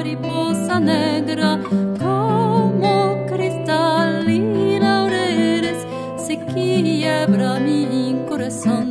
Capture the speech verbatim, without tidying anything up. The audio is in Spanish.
mariposa negra, como cristalina eres, se quiebra mi corazón.